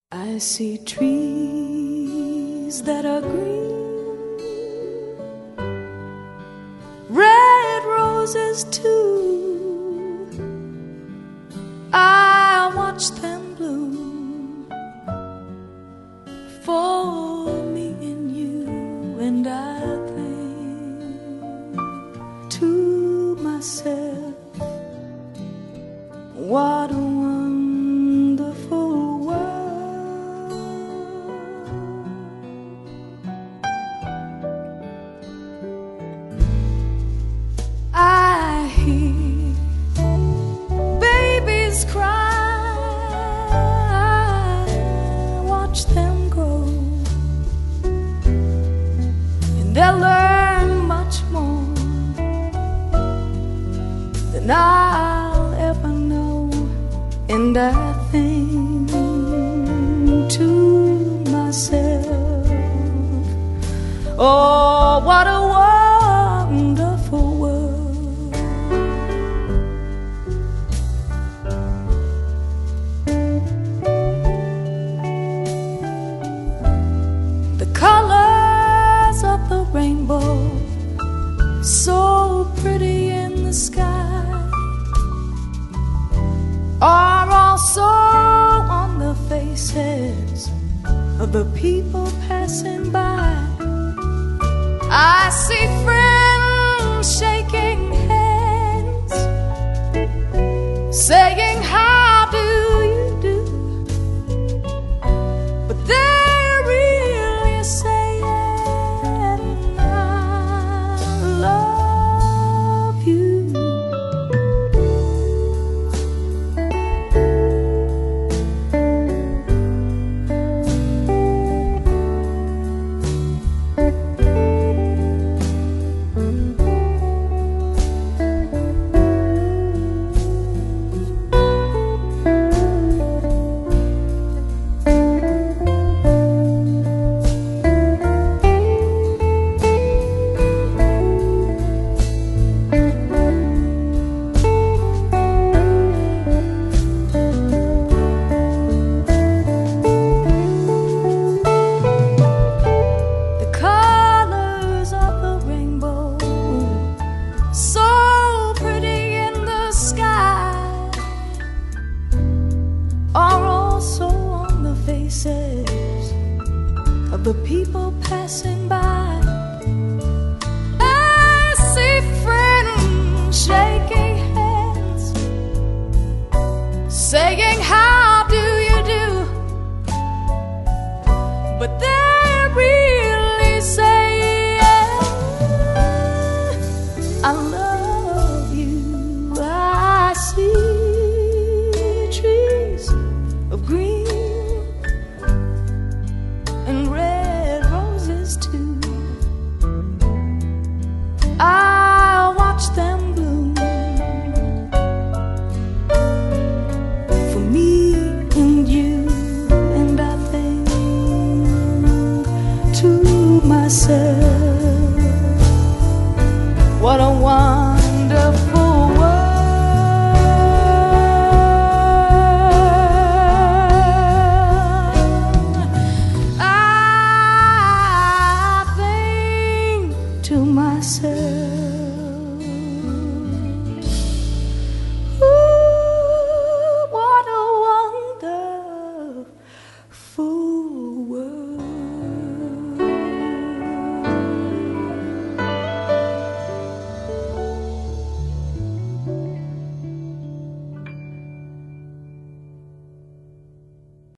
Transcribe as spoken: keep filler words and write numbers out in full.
I see trees that are green, red roses too. I watch them bloom for me and you, and I think to myself, what a wonderful world. I hear babies cry, I watch them grow, and they'll learn much more than I'll ever know. And I think to myself, oh, what a wonderful world. The colors of the rainbow, so pretty in the sky, are also on the faces of the people passing by. I see friends shaking hands, saying, how do you do? But they're really saying, I love you. Of the people passing by.